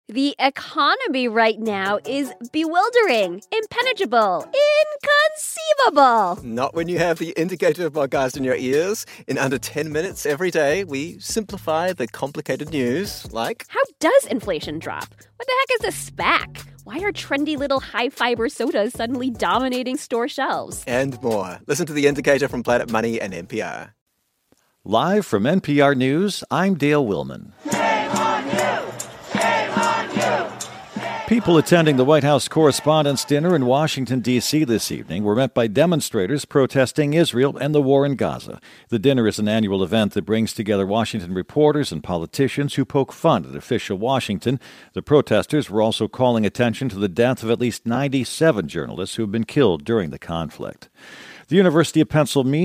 The economy right now is bewildering, impenetrable, inconceivable. Not when you have the indicator podcast in your ears. In under 10 minutes every day, we simplify the complicated news like... How does inflation drop? What the heck is a SPAC? Why are trendy little high-fiber sodas suddenly dominating store shelves? And more. Listen to The Indicator from Planet Money and NPR. Live from NPR News, I'm Dale Willman. Shame on you! Shame on you! People attending the White House Correspondents' Dinner in Washington, D.C. this evening were met by demonstrators protesting Israel and the war in Gaza. The dinner is an annual event that brings together Washington reporters and politicians who poke fun at official Washington. The protesters were also calling attention to the death of at least 97 journalists who have been killed during the conflict. The University of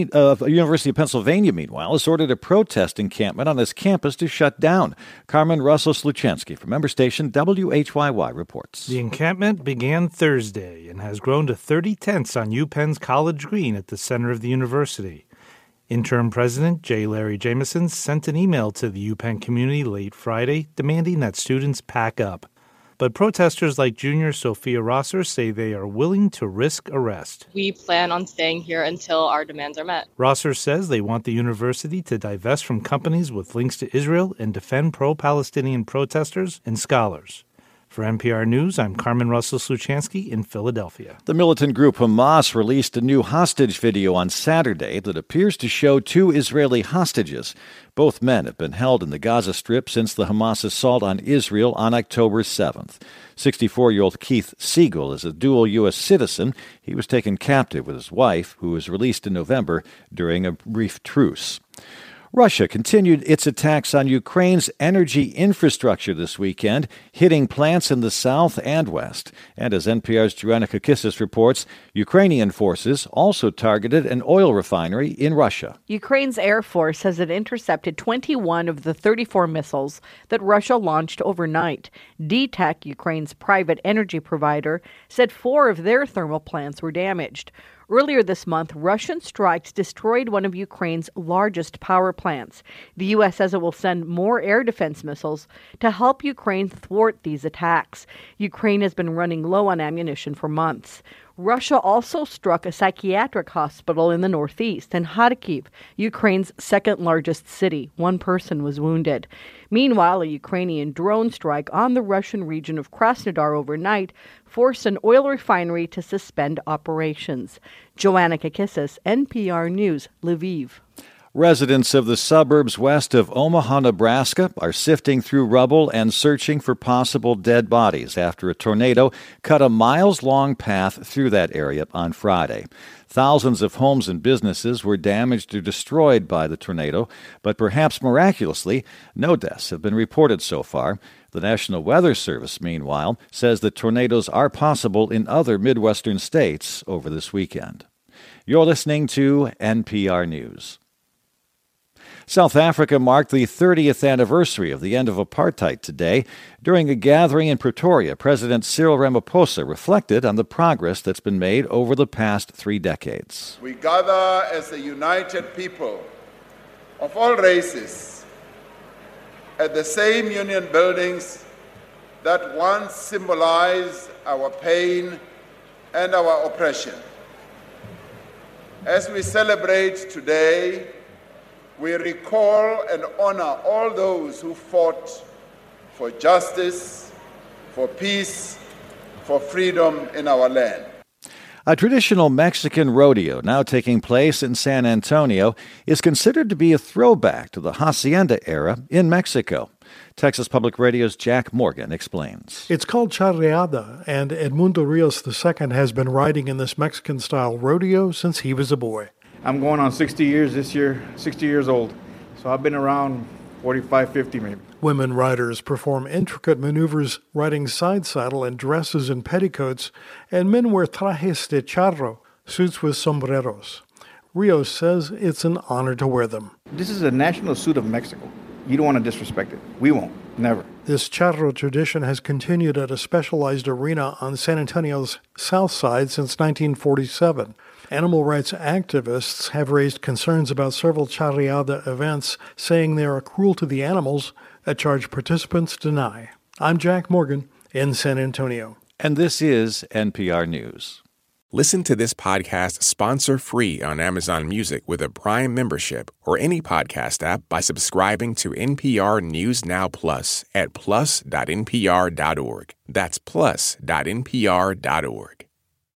Pennsylvania, meanwhile, has ordered a protest encampment on its campus to shut down. Carmen Russell-Sluchansky from member station WHYY reports. The encampment began Thursday and has grown to 30 tents on UPenn's College Green at the center of the university. Interim President J. Larry Jameson sent an email to the UPenn community late Friday demanding that students pack up. But protesters like junior Sophia Rosser say they are willing to risk arrest. We plan on staying here until our demands are met. Rosser says they want the university to divest from companies with links to Israel and defend pro-Palestinian protesters and scholars. For NPR News, I'm Carmen Russell-Sluchansky in Philadelphia. The militant group Hamas released a new hostage video on Saturday that appears to show two Israeli hostages. Both men have been held in the Gaza Strip since the Hamas assault on Israel on October 7th. 64-year-old Keith Siegel is a dual U.S. citizen. He was taken captive with his wife, who was released in November during a brief truce. Russia continued its attacks on Ukraine's energy infrastructure this weekend, hitting plants in the south and west. And as NPR's Joanna Kakissis reports, Ukrainian forces also targeted an oil refinery in Russia. Ukraine's Air Force says it intercepted 21 of the 34 missiles that Russia launched overnight. DTEK, Ukraine's private energy provider, said 4 of their thermal plants were damaged. Earlier this month, Russian strikes destroyed one of Ukraine's largest power plants. The U.S. says it will send more air defense missiles to help Ukraine thwart these attacks. Ukraine has been running low on ammunition for months. Russia also struck a psychiatric hospital in the northeast and Kharkiv, Ukraine's second-largest city. 1 person was wounded. Meanwhile, a Ukrainian drone strike on the Russian region of Krasnodar overnight forced an oil refinery to suspend operations. Joanna Kakissis, NPR News, Lviv. Residents of the suburbs west of Omaha, Nebraska, are sifting through rubble and searching for possible dead bodies after a tornado cut a miles-long path through that area on Friday. Thousands of homes and businesses were damaged or destroyed by the tornado, but perhaps miraculously, no deaths have been reported so far. The National Weather Service, meanwhile, says that tornadoes are possible in other Midwestern states over this weekend. You're listening to NPR News. South Africa marked the 30th anniversary of the end of apartheid today. During a gathering in Pretoria, President Cyril Ramaphosa reflected on the progress that's been made over the past 3 decades. We gather as a united people of all races at the same union buildings that once symbolized our pain and our oppression. As we celebrate today, we recall and honor all those who fought for justice, for peace, for freedom in our land. A traditional Mexican rodeo now taking place in San Antonio is considered to be a throwback to the hacienda era in Mexico. Texas Public Radio's Jack Morgan explains. It's called charreada, and Edmundo Rios II has been riding in this Mexican-style rodeo since he was a boy. I'm going on 60 years this year, 60 years old. So I've been around 45, 50 maybe. Women riders perform intricate maneuvers riding side saddle in dresses and petticoats, and men wear trajes de charro, suits with sombreros. Rios says it's an honor to wear them. This is a national suit of Mexico. You don't want to disrespect it. We won't. Never. This charro tradition has continued at a specialized arena on San Antonio's south side since 1947. Animal rights activists have raised concerns about several charreada events, saying they are cruel to the animals, a charge participants deny. I'm Jack Morgan in San Antonio. And this is NPR News. Listen to this podcast sponsor-free on Amazon Music with a Prime membership or any podcast app by subscribing to NPR News Now Plus at plus.npr.org. That's plus.npr.org.